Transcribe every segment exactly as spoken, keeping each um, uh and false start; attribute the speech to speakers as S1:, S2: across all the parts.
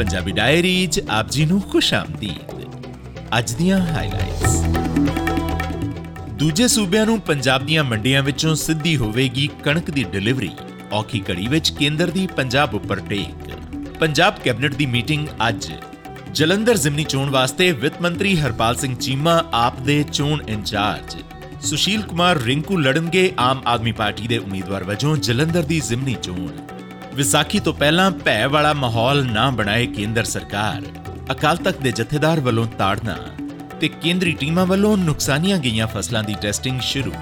S1: Punjabi diary 'ਚ ਆਪ ਜੀ ਨੂੰ ਖੁਸ਼ ਆਮਦੀਦ। ਅੱਜ ਦੀਆਂ ਹਾਈਲਾਈਟਸ। ਦੂਜੇ ਸੂਬਿਆਂ ਨੂੰ ਪੰਜਾਬ ਦੀਆਂ ਮੰਡੀਆਂ ਵਿੱਚੋਂ ਸਿੱਧੀ ਹੋਵੇਗੀ ਕਣਕ ਦੀ ਡਿਲੀਵਰੀ। ਔਖੀ ਘੜੀ ਵਿੱਚ ਕੇਂਦਰ ਦੀ ਪੰਜਾਬ ਉੱਪਰ ਟੇਕ। ਪੰਜਾਬ ਕੈਬਨਿਟ ਦੀ ਮੀਟਿੰਗ ਅੱਜ। ਜਲੰਧਰ ਜ਼ਿਮਨੀ ਚੋਣ ਵਾਸਤੇ ਵਿੱਤ ਮੰਤਰੀ ਹਰਪਾਲ ਸਿੰਘ ਚੀਮਾ ਆਪ ਦੇ ਚੋਣ ਇੰਚਾਰਜ। ਸੁਸ਼ੀਲ ਕੁਮਾਰ ਰਿੰਕੂ ਲੜਨਗੇ ਆਮ ਆਦਮੀ ਪਾਰਟੀ ਦੇ ਉਮੀਦਵਾਰ ਵਜੋਂ ਜਲੰਧਰ ਦੀ ਜ਼ਿਮਨੀ ਚੋਣ। ਵਿਸਾਖੀ ਤੋਂ ਪਹਿਲਾਂ ਭੈ ਵਾਲਾ ਮਾਹੌਲ ਨਾ ਬਣਾਏ ਕੇਂਦਰ ਸਰਕਾਰ। ਅਕਾਲ ਤਖਤ ਦੇ ਜਥੇਦਾਰ ਵੱਲੋਂ ਤਾੜਨਾ ਤੇ ਕੇਂਦਰੀ ਟੀਮਾਂ ਵੱਲੋਂ ਨੁਕਸਾਨੀਆਂ ਗਈਆਂ ਫਸਲਾਂ ਦੀ ਟੈਸਟਿੰਗ ਸ਼ੁਰੂ।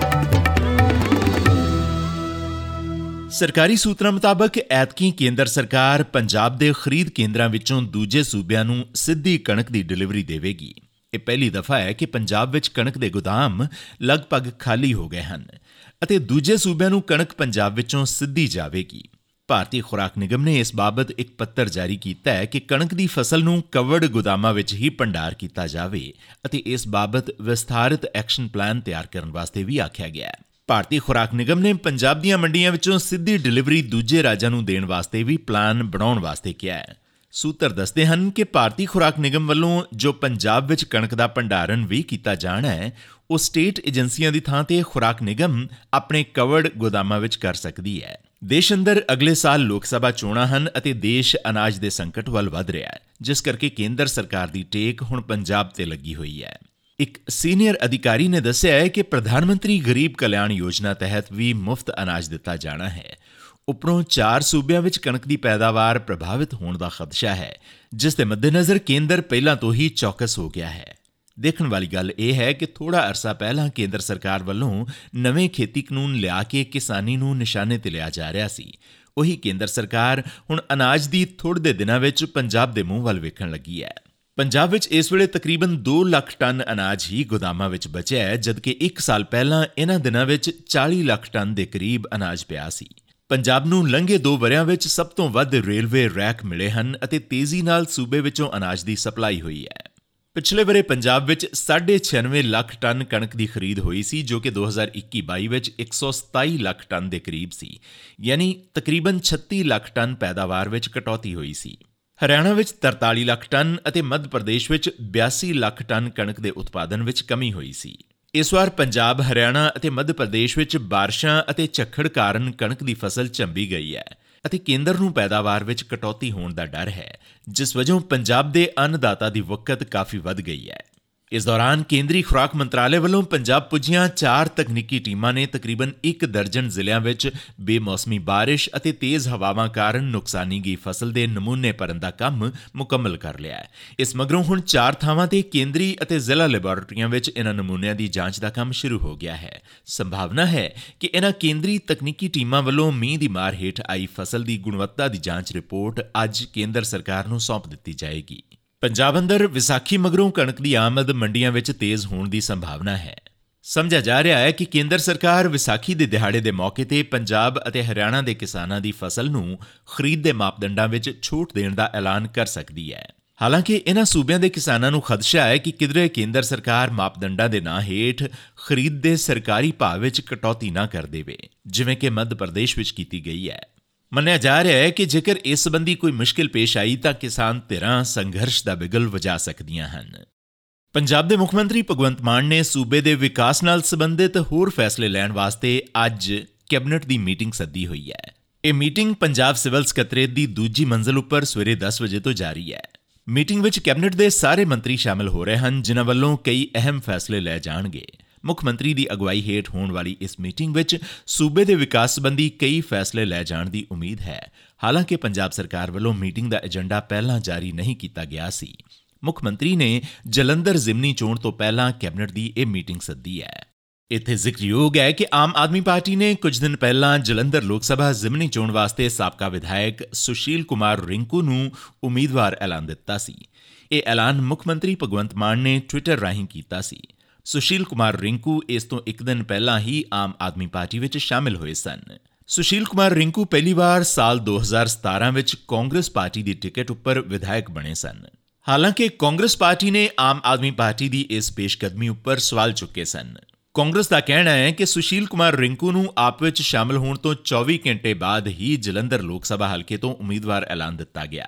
S1: ਸਰਕਾਰੀ ਸੂਤਰਾਂ ਮੁਤਾਬਕ ਐਤਕੀ ਕੇਂਦਰ ਸਰਕਾਰ ਪੰਜਾਬ ਦੇ ਖਰੀਦ ਕੇਂਦਰਾਂ ਵਿੱਚੋਂ ਦੂਜੇ ਸੂਬਿਆਂ ਨੂੰ ਸਿੱਧੀ ਕਣਕ ਦੀ ਡਿਲੀਵਰੀ ਦੇਵੇਗੀ। ਇਹ ਪਹਿਲੀ ਦਫਾ ਹੈ ਕਿ ਪੰਜਾਬ ਵਿੱਚ ਕਣਕ ਦੇ ਗੋਦਾਮ ਲਗਭਗ ਖਾਲੀ ਹੋ ਗਏ ਹਨ ਅਤੇ ਦੂਜੇ ਸੂਬਿਆਂ ਨੂੰ ਕਣਕ ਪੰਜਾਬ ਵਿੱਚੋਂ ਸਿੱਧੀ ਜਾਵੇਗੀ। ਭਾਰਤੀ ਖੁਰਾਕ ਨਿਗਮ ਨੇ ਇਸ ਬਾਬਤ ਇੱਕ ਪੱਤਰ ਜਾਰੀ ਕੀਤਾ ਹੈ ਕਿ ਕਣਕ ਦੀ ਫਸਲ ਨੂੰ ਕਵਰਡ ਗੋਦਾਮਾਂ ਵਿੱਚ ਹੀ ਭੰਡਾਰ ਕੀਤਾ ਜਾਵੇ ਅਤੇ ਇਸ ਬਾਬਤ ਵਿਸਥਾਰਿਤ ਐਕਸ਼ਨ ਪਲਾਨ ਤਿਆਰ ਕਰਨ ਵਾਸਤੇ ਵੀ ਆਖਿਆ ਗਿਆ ਹੈ। ਭਾਰਤੀ ਖੁਰਾਕ ਨਿਗਮ ਨੇ ਪੰਜਾਬ ਦੀਆਂ ਮੰਡੀਆਂ ਵਿੱਚੋਂ ਸਿੱਧੀ ਡਿਲੀਵਰੀ ਦੂਜੇ ਰਾਜਾਂ ਨੂੰ ਦੇਣ ਵਾਸਤੇ ਵੀ ਪਲਾਨ ਬਣਾਉਣ ਵਾਸਤੇ ਕਿਹਾ ਹੈ। ਸੂਤਰ ਦੱਸਦੇ ਹਨ ਕਿ ਭਾਰਤੀ ਖੁਰਾਕ ਨਿਗਮ ਵੱਲੋਂ ਜੋ ਪੰਜਾਬ ਵਿੱਚ ਕਣਕ ਦਾ ਭੰਡਾਰਨ ਵੀ ਕੀਤਾ ਜਾਣਾ ਹੈ, ਉਹ ਸਟੇਟ ਏਜੰਸੀਆਂ ਦੀ ਥਾਂ ਤੇ ਖੁਰਾਕ ਨਿਗਮ ਆਪਣੇ ਕਵਰਡ ਗੋਦਾਮਾਂ ਵਿੱਚ ਕਰ ਸਕਦੀ ਹੈ। ਦੇਸ਼ ਅੰਦਰ ਅਗਲੇ ਸਾਲ ਲੋਕ ਸਭਾ ਚੋਣਾਂ ਹਨ ਅਤੇ ਦੇਸ਼ ਅਨਾਜ ਦੇ ਸੰਕਟ ਵੱਲ ਵਧ ਰਿਹਾ ਹੈ, ਜਿਸ ਕਰਕੇ ਕੇਂਦਰ ਸਰਕਾਰ ਦੀ ਟੇਕ ਹੁਣ ਪੰਜਾਬ ਤੇ ਲੱਗੀ ਹੋਈ ਹੈ। ਇੱਕ ਸੀਨੀਅਰ ਅਧਿਕਾਰੀ ਨੇ ਦੱਸਿਆ ਹੈ ਕਿ ਪ੍ਰਧਾਨ ਮੰਤਰੀ ਗਰੀਬ ਕਲਿਆਣ ਯੋਜਨਾ ਤਹਿਤ ਵੀ ਮੁਫਤ ਅਨਾਜ ਦਿੱਤਾ ਜਾਣਾ ਹੈ। ਉੱਪਰੋਂ ਚਾਰ ਸੂਬਿਆਂ ਵਿੱਚ ਕਣਕ ਦੀ ਪੈਦਾਵਾਰ ਪ੍ਰਭਾਵਿਤ ਹੋਣ ਦਾ ਖਦਸ਼ਾ ਹੈ, ਜਿਸ ਦੇ ਮੱਦੇਨਜ਼ਰ ਕੇਂਦਰ ਪਹਿਲਾਂ ਤੋਂ ਹੀ ਚੌਕਸ ਹੋ ਗਿਆ ਹੈ। ਦੇਖਣ ਵਾਲੀ ਗੱਲ ਇਹ ਹੈ ਕਿ ਥੋੜਾ ਅਰਸਾ ਪਹਿਲਾਂ ਕੇਂਦਰ ਸਰਕਾਰ ਵੱਲੋਂ ਨਵੇਂ ਖੇਤੀ ਕਾਨੂੰਨ ਲਿਆ ਕੇ ਕਿਸਾਨੀ ਨੂੰ ਨਿਸ਼ਾਨੇ ਤੇ ਲਿਆ ਜਾ ਰਿਹਾ ਸੀ। ਉਹੀ ਕੇਂਦਰ ਸਰਕਾਰ ਹੁਣ ਅਨਾਜ ਦੀ ਥੋੜ੍ਹੇ ਦੇ ਦਿਨਾਂ ਵਿੱਚ ਪੰਜਾਬ ਦੇ ਮੂੰਹ ਵੱਲ ਵੇਖਣ ਲੱਗੀ ਹੈ। ਪੰਜਾਬ ਵਿੱਚ ਇਸ ਵੇਲੇ ਤਕਰੀਬਨ ਦੋ ਲੱਖ ਟਨ ਅਨਾਜ ਹੀ ਗੋਦਾਮਾਂ ਵਿੱਚ ਬਚਿਆ ਹੈ, ਜਦਕਿ ਇੱਕ ਸਾਲ ਪਹਿਲਾਂ ਇਹਨਾਂ ਦਿਨਾਂ ਵਿੱਚ ਚਾਲੀ ਲੱਖ ਟਨ ਦੇ ਕਰੀਬ ਅਨਾਜ ਪਿਆ ਸੀ। ਪੰਜਾਬ ਨੂੰ ਲੰਘੇ ਦੋ ਵਰ੍ਹਿਆਂ ਵਿੱਚ ਸਭ ਤੋਂ ਵੱਧ ਰੇਲਵੇ ਰੈਕ ਮਿਲੇ ਹਨ ਅਤੇ ਤੇਜ਼ੀ ਨਾਲ ਸੂਬੇ ਵਿੱਚੋਂ ਅਨਾਜ ਦੀ ਸਪਲਾਈ ਹੋਈ ਹੈ। ਪਿਛਲੇ ਵਰ੍ਹੇ ਪੰਜਾਬ ਵਿੱਚ ਸਾਢੇ ਛਿਆਨਵੇਂ ਲੱਖ ਟਨ ਕਣਕ ਦੀ ਖਰੀਦ ਹੋਈ ਸੀ, ਜੋ ਕਿ ਦੋ ਹਜ਼ਾਰ ਇੱਕੀ ਬਾਈ ਵਿੱਚ ਇੱਕ ਸੌ ਸਤਾਈ ਲੱਖ ਟਨ ਦੇ ਕਰੀਬ ਸੀ, ਯਾਨੀ ਤਕਰੀਬਨ ਛੱਤੀ ਲੱਖ ਟਨ ਪੈਦਾਵਾਰ ਵਿੱਚ ਕਟੌਤੀ ਹੋਈ ਸੀ। ਹਰਿਆਣਾ ਵਿੱਚ ਤਰਤਾਲੀ ਲੱਖ ਟਨ ਅਤੇ ਮੱਧ ਪ੍ਰਦੇਸ਼ ਵਿੱਚ ਬਿਆਸੀ ਲੱਖ ਟਨ ਕਣਕ ਦੇ ਉਤਪਾਦਨ ਵਿੱਚ ਕਮੀ ਹੋਈ ਸੀ। ਇਸ ਵਾਰ ਪੰਜਾਬ, ਹਰਿਆਣਾ ਅਤੇ ਮੱਧ ਪ੍ਰਦੇਸ਼ ਵਿੱਚ ਬਾਰਿਸ਼ਾਂ ਅਤੇ ਝੱਖੜ ਕਾਰਨ ਕਣਕ ਦੀ ਫਸਲ ਝੰਬੀ ਗਈ ਹੈ ਅਤੇ ਕੇਂਦਰ ਨੂੰ ਪੈਦਾਵਾਰ ਵਿੱਚ ਕਟੌਤੀ ਹੋਣ ਦਾ ਡਰ ਹੈ, ਜਿਸ ਵਜੋਂ ਪੰਜਾਬ ਦੇ ਅੰਨਦਾਤਾ ਦੀ ਵਕਤ ਕਾਫੀ ਵੱਧ ਗਈ ਹੈ। ਇਸ ਦੌਰਾਨ ਕੇਂਦਰੀ ਖੁਰਾਕ ਮੰਤਰਾਲੇ ਵੱਲੋਂ ਪੰਜਾਬ ਪੁੱਜੀਆਂ ਚਾਰ ਤਕਨੀਕੀ ਟੀਮਾਂ ਨੇ ਤਕਰੀਬਨ ਇੱਕ ਦਰਜਨ ਜ਼ਿਲ੍ਹਿਆਂ ਵਿੱਚ ਬੇਮੌਸਮੀ ਬਾਰਿਸ਼ ਅਤੇ ਤੇਜ਼ ਹਵਾਵਾਂ ਕਾਰਨ ਨੁਕਸਾਨੀ ਗਈ ਫਸਲ ਦੇ ਨਮੂਨੇ ਭਰਨ ਦਾ ਕੰਮ ਮੁਕੰਮਲ ਕਰ ਲਿਆ ਹੈ। ਇਸ ਮਗਰੋਂ ਹੁਣ ਚਾਰ ਥਾਵਾਂ ਤੇ ਕੇਂਦਰੀ ਅਤੇ ਜ਼ਿਲ੍ਹਾ ਲੈਬਾਰਟਰੀਆਂ ਵਿੱਚ ਇਹਨਾਂ ਨਮੂਨਿਆਂ ਦੀ ਜਾਂਚ ਦਾ ਕੰਮ ਸ਼ੁਰੂ ਹੋ ਗਿਆ ਹੈ। ਸੰਭਾਵਨਾ ਹੈ ਕਿ ਇਹਨਾਂ ਕੇਂਦਰੀ ਤਕਨੀਕੀ ਟੀਮਾਂ ਵੱਲੋਂ ਮੀਂਹ ਦੀ ਮਾਰ ਹੇਠ ਆਈ ਫਸਲ ਦੀ ਗੁਣਵੱਤਾ ਦੀ ਜਾਂਚ ਰਿਪੋਰਟ ਅੱਜ ਕੇਂਦਰ ਸਰਕਾਰ ਨੂੰ ਸੌਂਪ ਦਿੱਤੀ ਜਾਏਗੀ। ਪੰਜਾਬ ਅੰਦਰ ਵਿਸਾਖੀ ਮਗਰੋਂ ਕਣਕ ਦੀ ਆਮਦ ਮੰਡੀਆਂ ਵਿੱਚ ਤੇਜ਼ ਹੋਣ ਦੀ ਸੰਭਾਵਨਾ ਹੈ। ਸਮਝਿਆ ਜਾ ਰਿਹਾ ਹੈ ਕਿ ਕੇਂਦਰ ਸਰਕਾਰ ਵਿਸਾਖੀ ਦੇ ਦਿਹਾੜੇ ਦੇ ਮੌਕੇ ਤੇ ਪੰਜਾਬ ਅਤੇ ਹਰਿਆਣਾ ਦੇ ਕਿਸਾਨਾਂ ਦੀ ਫਸਲ ਨੂੰ ਖਰੀਦ ਦੇ ਮਾਪਦੰਡਾਂ ਵਿੱਚ ਛੋਟ ਦੇਣ ਦਾ ਐਲਾਨ ਕਰ ਸਕਦੀ ਹੈ। ਹਾਲਾਂਕਿ ਇਹਨਾਂ ਸੂਬਿਆਂ ਦੇ ਕਿਸਾਨਾਂ ਨੂੰ ਖਦਸ਼ਾ ਹੈ ਕਿ ਕਿਧਰੇ ਕੇਂਦਰ ਸਰਕਾਰ ਮਾਪਦੰਡਾਂ ਦੇ ਨਾਂ ਹੇਠ ਖਰੀਦ ਦੇ ਸਰਕਾਰੀ ਭਾਅ ਵਿੱਚ ਕਟੌਤੀ ਨਾ ਕਰ ਦੇਵੇ, ਜਿਵੇਂ ਕਿ ਮੱਧ ਪ੍ਰਦੇਸ਼ ਵਿੱਚ ਕੀਤੀ ਗਈ ਹੈ। ਮੰਨਿਆ ਜਾ ਰਿਹਾ ਹੈ ਕਿ ਜੇਕਰ ਇਸ ਸੰਬੰਧੀ ਕੋਈ ਮੁਸ਼ਕਿਲ ਪੇਸ਼ ਆਈ ਤਾਂ ਕਿਸਾਨ ਧਿਰਾਂ ਸੰਘਰਸ਼ ਦਾ ਬਿਗਲ ਵਜਾ ਸਕਦੀਆਂ ਹਨ। ਪੰਜਾਬ ਦੇ ਮੁੱਖ ਮੰਤਰੀ ਭਗਵੰਤ ਮਾਨ ਨੇ ਸੂਬੇ ਦੇ ਵਿਕਾਸ ਨਾਲ ਸੰਬੰਧਿਤ ਹੋਰ ਫੈਸਲੇ ਲੈਣ ਵਾਸਤੇ ਅੱਜ ਕੈਬਨਿਟ ਦੀ ਮੀਟਿੰਗ ਸੱਦੀ ਹੋਈ ਹੈ। ਇਹ ਮੀਟਿੰਗ ਪੰਜਾਬ ਸਿਵਲ ਸਕੱਤਰੇਤ ਦੀ ਦੂਜੀ ਮੰਜ਼ਲ ਉੱਪਰ ਸਵੇਰੇ ਦਸ ਵਜੇ ਤੋਂ ਜਾਰੀ ਹੈ। ਮੀਟਿੰਗ ਵਿੱਚ ਕੈਬਨਿਟ ਦੇ ਸਾਰੇ ਮੰਤਰੀ ਸ਼ਾਮਲ ਹੋ ਰਹੇ ਹਨ, ਜਿਨ੍ਹਾਂ ਵੱਲੋਂ ਕਈ ਅਹਿਮ ਫੈਸਲੇ ਲਏ ਜਾਣਗੇ। ਮੁੱਖ ਮੰਤਰੀ ਦੀ ਅਗਵਾਈ ਹੇਠ ਹੋਣ ਵਾਲੀ ਇਸ ਮੀਟਿੰਗ ਵਿੱਚ ਸੂਬੇ ਦੇ ਵਿਕਾਸ ਸੰਬੰਧੀ ਕਈ ਫੈਸਲੇ ਲੈ ਜਾਣ ਦੀ ਉਮੀਦ ਹੈ। ਹਾਲਾਂਕਿ ਪੰਜਾਬ ਸਰਕਾਰ ਵੱਲੋਂ ਮੀਟਿੰਗ ਦਾ ਏਜੰਡਾ ਪਹਿਲਾਂ ਜਾਰੀ ਨਹੀਂ ਕੀਤਾ ਗਿਆ ਸੀ। ਮੁੱਖ ਮੰਤਰੀ ਨੇ ਜਲੰਧਰ ਜ਼ਿਮਨੀ ਚੋਣ ਤੋਂ ਪਹਿਲਾਂ ਕੈਬਨਿਟ ਦੀ ਇਹ ਮੀਟਿੰਗ ਸੱਦੀ ਹੈ। ਇੱਥੇ ਜ਼ਿਕਰਯੋਗ ਹੈ ਕਿ ਆਮ ਆਦਮੀ ਪਾਰਟੀ ਨੇ ਕੁਝ ਦਿਨ ਪਹਿਲਾਂ ਜਲੰਧਰ ਲੋਕ ਸਭਾ ਜ਼ਿਮਨੀ ਚੋਣ ਵਾਸਤੇ ਸਾਬਕਾ ਵਿਧਾਇਕ ਸੁਸ਼ੀਲ ਕੁਮਾਰ ਰਿੰਕੂ ਨੂੰ ਉਮੀਦਵਾਰ ਐਲਾਨ ਦਿੱਤਾ ਸੀ। ਇਹ ਐਲਾਨ ਮੁੱਖ ਮੰਤਰੀ ਭਗਵੰਤ ਮਾਨ ਨੇ ਟਵਿੱਟਰ ਰਾਹੀਂ ਕੀਤਾ ਸੀ। ਸੁਸ਼ੀਲ ਕੁਮਾਰ ਰਿੰਕੂ ਇਸ ਤੋਂ ਇੱਕ ਦਿਨ ਪਹਿਲਾਂ ਹੀ ਆਮ ਆਦਮੀ ਪਾਰਟੀ ਵਿੱਚ ਸ਼ਾਮਿਲ ਹੋਏ ਸਨ। ਸੁਸ਼ੀਲ ਕੁਮਾਰ ਰਿੰਕੂ ਪਹਿਲੀ ਵਾਰ ਸਾਲ ਦੋ ਹਜ਼ਾਰ ਸਤਾਰਾਂ ਵਿੱਚ ਕਾਂਗਰਸ ਪਾਰਟੀ ਦੀ ਟਿਕਟ ਉੱਪਰ ਵਿਧਾਇਕ ਬਣੇ ਸਨ। ਹਾਲਾਂਕਿ ਕਾਂਗਰਸ ਪਾਰਟੀ ਨੇ ਆਮ ਆਦਮੀ ਪਾਰਟੀ ਦੀ ਇਸ ਪੇਸ਼ਕਦਮੀ ਉੱਪਰ ਸਵਾਲ ਚੁੱਕੇ ਸਨ। ਕਾਂਗਰਸ ਦਾ ਕਹਿਣਾ ਹੈ ਕਿ ਸੁਸ਼ੀਲ ਕੁਮਾਰ ਰਿੰਕੂ ਨੂੰ ਆਪ ਵਿੱਚ ਸ਼ਾਮਲ ਹੋਣ ਤੋਂ ਚੌਵੀ ਘੰਟੇ ਬਾਅਦ ਹੀ ਜਲੰਧਰ ਲੋਕ ਸਭਾ ਹਲਕੇ ਤੋਂ ਉਮੀਦਵਾਰ ਐਲਾਨ ਦਿੱਤਾ ਗਿਆ।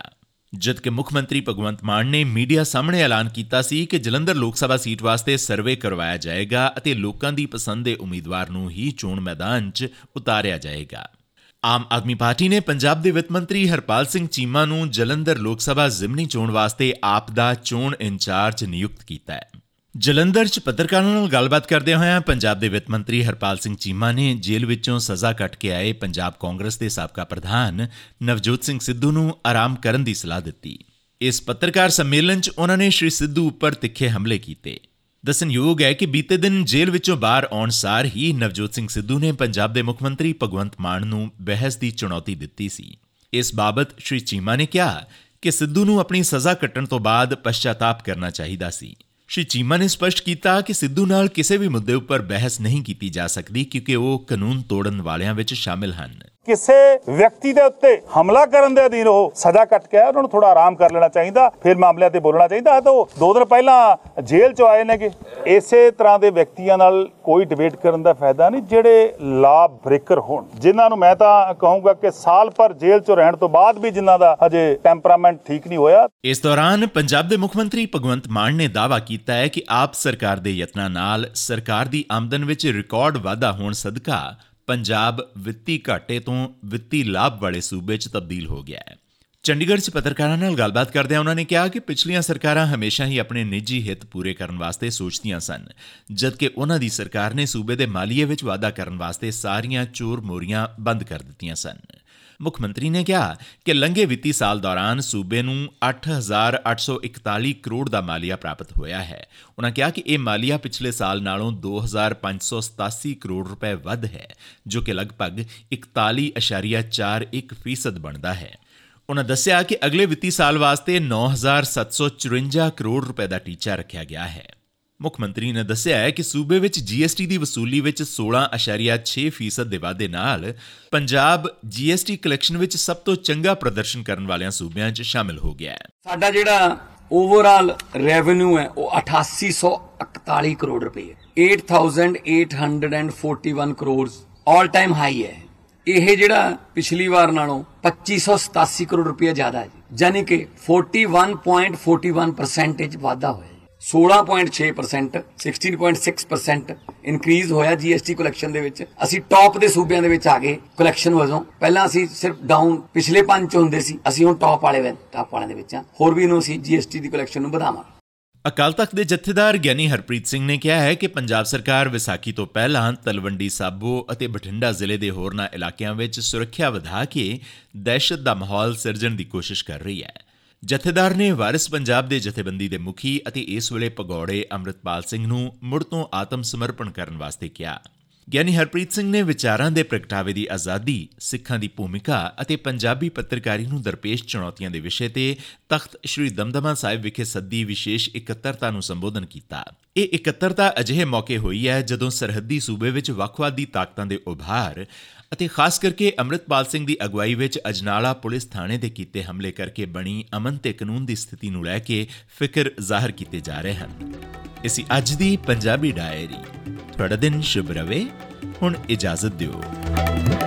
S1: ਜਦਕਿ ਮੁੱਖ ਮੰਤਰੀ ਭਗਵੰਤ ਮਾਨ ਨੇ ਮੀਡੀਆ ਸਾਹਮਣੇ ਐਲਾਨ ਕੀਤਾ ਸੀ ਕਿ ਜਲੰਧਰ ਲੋਕ ਸਭਾ ਸੀਟ ਵਾਸਤੇ ਸਰਵੇ ਕਰਵਾਇਆ ਜਾਏਗਾ ਅਤੇ ਲੋਕਾਂ ਦੀ ਪਸੰਦ ਦੇ ਉਮੀਦਵਾਰ ਨੂੰ ਹੀ ਚੋਣ ਮੈਦਾਨ 'ਚ ਉਤਾਰਿਆ ਜਾਏਗਾ। ਆਮ ਆਦਮੀ ਪਾਰਟੀ ਨੇ ਪੰਜਾਬ ਦੇ ਵਿੱਤ ਮੰਤਰੀ ਹਰਪਾਲ ਸਿੰਘ ਚੀਮਾ ਨੂੰ ਜਲੰਧਰ ਲੋਕ ਸਭਾ ਜ਼ਿਮਨੀ ਚੋਣ ਵਾਸਤੇ ਆਪ ਦਾ ਚੋਣ ਇੰਚਾਰਜ ਨਿਯੁਕਤ ਕੀਤਾ ਹੈ। ਜਲੰਧਰ 'ਚ ਪੱਤਰਕਾਰਾਂ ਨਾਲ ਗੱਲਬਾਤ ਕਰਦਿਆਂ ਹੋਇਆਂ ਪੰਜਾਬ ਦੇ ਵਿੱਤ ਮੰਤਰੀ ਹਰਪਾਲ ਸਿੰਘ ਚੀਮਾ ਨੇ ਜੇਲ੍ਹ ਵਿੱਚੋਂ ਸਜ਼ਾ ਕੱਟ ਕੇ ਆਏ ਪੰਜਾਬ ਕਾਂਗਰਸ ਦੇ ਸਾਬਕਾ ਪ੍ਰਧਾਨ ਨਵਜੋਤ ਸਿੰਘ ਸਿੱਧੂ ਨੂੰ ਆਰਾਮ ਕਰਨ ਦੀ ਸਲਾਹ ਦਿੱਤੀ। ਇਸ ਪੱਤਰਕਾਰ ਸੰਮੇਲਨ 'ਚ ਉਹਨਾਂ ਨੇ ਸ਼੍ਰੀ ਸਿੱਧੂ ਉੱਪਰ ਤਿੱਖੇ ਹਮਲੇ ਕੀਤੇ। ਦੱਸਣਯੋਗ ਹੈ ਕਿ ਬੀਤੇ ਦਿਨ ਜੇਲ੍ਹ ਵਿੱਚੋਂ ਬਾਹਰ ਆਉਣ ਸਾਰ ਹੀ ਨਵਜੋਤ ਸਿੰਘ ਸਿੱਧੂ ਨੇ ਪੰਜਾਬ ਦੇ ਮੁੱਖ ਮੰਤਰੀ ਭਗਵੰਤ ਮਾਨ ਨੂੰ ਬਹਿਸ ਦੀ ਚੁਣੌਤੀ ਦਿੱਤੀ ਸੀ। ਇਸ ਬਾਬਤ ਸ਼੍ਰੀ ਚੀਮਾ ਨੇ ਕਿਹਾ ਕਿ ਸਿੱਧੂ ਨੂੰ ਆਪਣੀ ਸਜ਼ਾ ਕੱਟਣ ਤੋਂ ਬਾਅਦ ਪਛਤਾਤਾਪ ਕਰਨਾ ਚਾਹੀਦਾ ਸੀ। ਸ਼੍ਰੀ ਚੀਮਾ ਨੇ ਸਪਸ਼ਟ ਕੀਤਾ ਕਿ ਸਿੱਧੂ ਨਾਲ ਕਿਸੇ ਵੀ ਮੁੱਦੇ ਉੱਪਰ ਬਹਿਸ ਨਹੀਂ ਕੀਤੀ ਜਾ ਸਕਦੀ ਕਿਉਂਕਿ ਉਹ ਕਾਨੂੰਨ ਤੋੜਨ ਵਾਲਿਆਂ ਵਿੱਚ ਸ਼ਾਮਿਲ ਹਨ।
S2: ਕਿਸੇ ਵਿਅਕਤੀ ਦੇ ਉੱਤੇ ਹਮਲਾ ਕਰਨ ਦੇ ਅਧੀਨ ਉਹ ਸਜ਼ਾ ਕੱਟ ਕੇ ਆਇਆ, ਉਹਨਾਂ ਨੂੰ ਥੋੜਾ ਆਰਾਮ ਕਰ ਲੈਣਾ ਚਾਹੀਦਾ, ਫਿਰ ਮਾਮਲਿਆਂ ਤੇ ਬੋਲਣਾ ਚਾਹੀਦਾ। ਤਾਂ ਉਹ ਦੋ ਦਿਨ ਪਹਿਲਾਂ ਜੇਲ੍ਹ 'ਚੋਂ ਆਏ ਨੇ ਕਿ ਇਸੇ ਤਰ੍ਹਾਂ ਦੇ ਵਿਅਕਤੀਆਂ ਨਾਲ ਕੋਈ ਡਿਬੇਟ ਕਰਨ ਦਾ ਫਾਇਦਾ ਨਹੀਂ ਜਿਹੜੇ ਲਾ ਬ੍ਰੇਕਰ ਹੋਣ, ਜਿਨ੍ਹਾਂ ਨੂੰ ਮੈਂ ਤਾਂ ਕਹੂੰਗਾ ਕਿ ਸਾਲ ਭਰ ਜੇਲ੍ਹ 'ਚੋਂ ਰਹਿਣ ਤੋਂ ਬਾਅਦ ਵੀ ਜਿਨ੍ਹਾਂ ਦਾ ਅਜੇ ਟੈਂਪਰਾਮੈਂਟ ਠੀਕ ਨਹੀਂ ਹੋਇਆ।
S1: ਇਸ ਦੌਰਾਨ ਪੰਜਾਬ ਦੇ ਮੁੱਖ ਮੰਤਰੀ ਭਗਵੰਤ ਮਾਨ ਨੇ ਦਾਅਵਾ ਕੀਤਾ ਹੈ ਕਿ ਆਪ ਸਰਕਾਰ ਦੇ ਯਤਨਾਂ ਨਾਲ ਸਰਕਾਰ ਦੀ ਆਮਦਨ ਵਿੱਚ ਰਿਕਾਰਡ ਵਾਧਾ ਹੋਣ ਸਦਕਾ ਪੰਜਾਬ ਵਿੱਤੀ ਘਾਟੇ ਤੋਂ ਵਿੱਤੀ ਲਾਭ ਵਾਲੇ ਸੂਬੇ 'ਚ ਤਬਦੀਲ ਹੋ ਗਿਆ ਹੈ। ਚੰਡੀਗੜ੍ਹ 'ਚ ਪੱਤਰਕਾਰਾਂ ਨਾਲ ਗੱਲਬਾਤ ਕਰਦਿਆਂ ਉਹਨਾਂ ਨੇ ਕਿਹਾ ਕਿ ਪਿਛਲੀਆਂ ਸਰਕਾਰਾਂ ਹਮੇਸ਼ਾ ਹੀ ਆਪਣੇ ਨਿੱਜੀ ਹਿੱਤ ਪੂਰੇ ਕਰਨ ਵਾਸਤੇ ਸੋਚਦੀਆਂ ਸਨ, ਜਦਕਿ ਉਹਨਾਂ ਦੀ ਸਰਕਾਰ ਨੇ ਸੂਬੇ ਦੇ ਮਾਲੀਏ ਵਿੱਚ ਵਾਧਾ ਕਰਨ ਵਾਸਤੇ ਸਾਰੀਆਂ ਚੋਰ ਮੋਰੀਆਂ ਬੰਦ ਕਰ ਦਿੱਤੀਆਂ ਸਨ। ਮੁੱਖ ਮੰਤਰੀ ਨੇ ਕਿਹਾ ਕਿ ਲੰਘੇ ਵਿੱਤੀ ਸਾਲ ਦੌਰਾਨ ਸੂਬੇ ਨੂੰ ਅੱਠ ਹਜ਼ਾਰ ਅੱਠ ਸੌ ਇਕਤਾਲੀ ਕਰੋੜ ਦਾ ਮਾਲੀਆ ਪ੍ਰਾਪਤ ਹੋਇਆ ਹੈ। ਉਨ੍ਹਾਂ ਕਿਹਾ ਕਿ ਇਹ ਮਾਲੀਆ ਪਿਛਲੇ ਸਾਲ ਨਾਲੋਂ ਦੋ ਹਜ਼ਾਰ ਪੰਜ ਸੌ ਸਤਾਸੀ ਕਰੋੜ ਰੁਪਏ ਵੱਧ ਹੈ, ਜੋ ਕਿ ਲਗਭਗ ਇਕਤਾਲੀ ਅਸ਼ਾਰੀਆ ਚਾਰ ਇੱਕ ਫੀਸਦ ਬਣਦਾ ਹੈ। ਉਨ੍ਹਾਂ ਦੱਸਿਆ ਕਿ ਅਗਲੇ ਵਿੱਤੀ ਸਾਲ ਵਾਸਤੇ ਨੌ ਹਜ਼ਾਰ ਸੱਤ ਸੌ ਚੁਰੰਜਾ ਕਰੋੜ ਰੁਪਏ ਦਾ ਟੀਚਾ ਰੱਖਿਆ ਗਿਆ ਹੈ। ਮੁੱਖ ਮੰਤਰੀ ਨੇ ਦੱਸਿਆ ਹੈ ਕਿ ਸੂਬੇ ਵਿੱਚ ਜੀਐਸਟੀ ਦੀ ਵਸੂਲੀ ਵਿੱਚ ਸੋਲਾਂ ਅਸ਼ਾਰੀਆ ਛੇ ਫੀਸਦ ਦੇ ਵਾਧੇ ਨਾਲ ਪੰਜਾਬ ਜੀਐਸਟੀ ਕਲੈਕਸ਼ਨ ਵਿੱਚ ਸਭ ਤੋਂ ਚੰਗਾ ਪ੍ਰਦਰਸ਼ਨ ਕਰਨ ਵਾਲਿਆਂ ਸੂਬਿਆਂ 'ਚ ਸ਼ਾਮਿਲ ਹੋ ਗਿਆ ਹੈ।
S3: ਸਾਡਾ ਜਿਹੜਾ ਓਵਰਆਲ ਰੈਵਨਿਊ ਹੈ ਉਹ ਅਠਾਸੀ ਸੌ ਇਕਤਾਲੀ ਕਰੋੜ ਰੁਪਏ ਹੈ। ਅੱਠ ਹਜ਼ਾਰ ਅੱਠ ਸੌ ਇਕਤਾਲੀ ਕਰੋੜ ਆਲ ਟਾਈਮ ਹਾਈ ਹੈ। ਇਹ ਜਿਹੜਾ ਪਿਛਲੀ ਵਾਰ ਨਾਲੋਂ ਪੱਚੀ ਸੌ ਸਤਾਸੀ ਕਰੋੜ ਰੁਪਏ ਜ਼ਿਆਦਾ ਹੈ, ਯਾਨੀ ਕਿ ਇਕਤਾਲੀ ਪੁਆਇੰਟ ਇਕਤਾਲੀ ਪਰਸੈਂਟ ਵਾਧਾ ਹੋਇਆ। ਸੋਲਾਂ ਪੁਆਇੰਟ ਛੇ ਪਰਸੈਂਟ ਸੋਲਾਂ ਪੁਆਇੰਟ ਛੇ ਪਰਸੈਂਟ ਇਨਕਰੀਜ਼ ਹੋਇਆ ਜੀਐਸਟੀ ਕਲੈਕਸ਼ਨ ਦੇ ਵਿੱਚ। ਅਸੀਂ ਟੌਪ ਦੇ ਸੂਬਿਆਂ ਦੇ ਵਿੱਚ ਆ ਗਏ ਕਲੈਕਸ਼ਨ ਵਜੋਂ। ਪਹਿਲਾਂ ਅਸੀਂ ਸਿਰਫ ਡਾਊਨ ਪਿਛਲੇ ਪੰਜ ਚ ਹੁੰਦੇ ਸੀ, ਅਸੀਂ ਹੁਣ ਟੌਪ ਵਾਲੇ ਟਾਪ ਵਾਲਿਆਂ ਦੇ ਵਿੱਚ ਆ। ਹੋਰ ਵੀ ਇਹਨੂੰ ਅਸੀਂ ਜੀਐਸਟੀ ਦੀ ਕਲੈਕਸ਼ਨ ਨੂੰ ਵਧਾਵਾਂਗੇ।
S1: ਅਕਾਲ ਤਖਤ ਦੇ ਜਥੇਦਾਰ ਗਿਆਨੀ ਹਰਪ੍ਰੀਤ ਸਿੰਘ ਨੇ ਕਿਹਾ ਹੈ ਕਿ ਪੰਜਾਬ ਸਰਕਾਰ ਵਿਸਾਖੀ ਤੋਂ ਪਹਿਲਾਂ ਤਲਵੰਡੀ ਸਾਬੋ ਅਤੇ ਬਠਿੰਡਾ ਜ਼ਿਲ੍ਹੇ ਦੇ ਹੋਰਨਾਂ ਇਲਾਕਿਆਂ ਵਿੱਚ ਸੁਰੱਖਿਆ ਵਧਾ ਕੇ ਦਹਿਸ਼ਤ ਦਾ ਮਾਹੌਲ ਸਿਰਜਣ ਦੀ ਕੋਸ਼ਿਸ਼ ਕਰ ਰਹੀ ਹੈ। ਜਥੇਦਾਰ ਨੇ ਵਾਰਿਸ ਪੰਜਾਬ ਦੇ ਜਥੇਬੰਦੀ ਦੇ ਮੁਖੀ ਅਤੇ ਇਸ ਵੇਲੇ ਭਗੌੜੇ ਅੰਮ੍ਰਿਤਪਾਲ ਸਿੰਘ ਨੂੰ ਮੁੜ ਤੋਂ ਆਤਮ ਸਮਰਪਣ ਕਰਨ ਵਾਸਤੇ ਕਿਹਾ। ਗਿਆਨੀ ਹਰਪ੍ਰੀਤ ਸਿੰਘ ਨੇ ਵਿਚਾਰਾਂ ਦੇ ਪ੍ਰਗਟਾਵੇ ਦੀ ਆਜ਼ਾਦੀ, ਸਿੱਖਾਂ ਦੀ ਭੂਮਿਕਾ ਅਤੇ ਪੰਜਾਬੀ ਪੱਤਰਕਾਰੀ ਨੂੰ ਦਰਪੇਸ਼ ਚੁਣੌਤੀਆਂ ਦੇ ਵਿਸ਼ੇ ਤੇ ਤਖਤ ਸ਼੍ਰੀ ਦਮਦਮਾ ਸਾਹਿਬ ਵਿਖੇ ਸੱਦੀ ਵਿਸ਼ੇਸ਼ ਇਕੱਤਰਤਾ ਨੂੰ ਸੰਬੋਧਨ ਕੀਤਾ। ਇਹ ਇਕੱਤਰਤਾ ਅਜਿਹੇ ਮੌਕੇ ਹੋਈ ਹੈ ਜਦੋਂ ਸਰਹੱਦੀ ਸੂਬੇ ਵਿੱਚ ਵੱਖਵਾਦੀ ਤਾਕਤਾਂ ਦੇ ਉਭਾਰ ਅਤੇ ਖਾਸ ਕਰਕੇ ਅੰਮ੍ਰਿਤਪਾਲ ਸਿੰਘ ਦੀ ਅਗਵਾਈ ਵਿੱਚ ਅਜਨਾਲਾ ਪੁਲਿਸ ਥਾਣੇ ਦੇ ਕੀਤੇ ਹਮਲੇ ਕਰਕੇ ਬਣੀ ਅਮਨ ਤੇ ਕਾਨੂੰਨ ਦੀ ਸਥਿਤੀ ਨੂੰ ਲੈ ਕੇ ਫਿਕਰ ਜ਼ਾਹਰ ਕੀਤੇ ਜਾ ਰਹੇ ਹਨ। ਇਸੀ ਅੱਜ ਦੀ ਪੰਜਾਬੀ ਡਾਇਰੀ। ਤੁਹਾਡਾ ਦਿਨ ਸ਼ੁਭ ਰਵੇ। ਹੁਣ ਇਜਾਜ਼ਤ ਦਿਓ।